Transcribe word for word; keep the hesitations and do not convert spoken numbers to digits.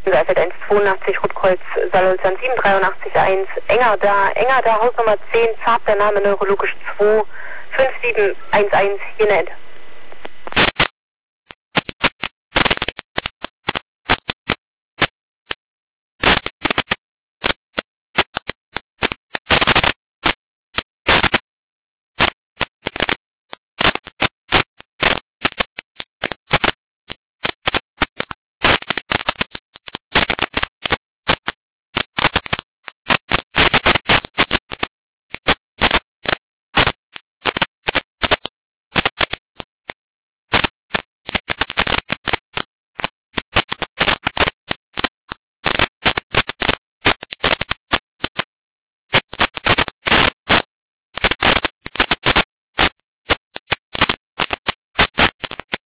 Seifeld eins zweiundachtzig, Rotkreuz, Salolzern sieben dreiundachtzig eins, Enger da, Enger da, Hausnummer zehn, Zart, der Name neurologisch zwei, fünf sieben eins eins, Jeanette.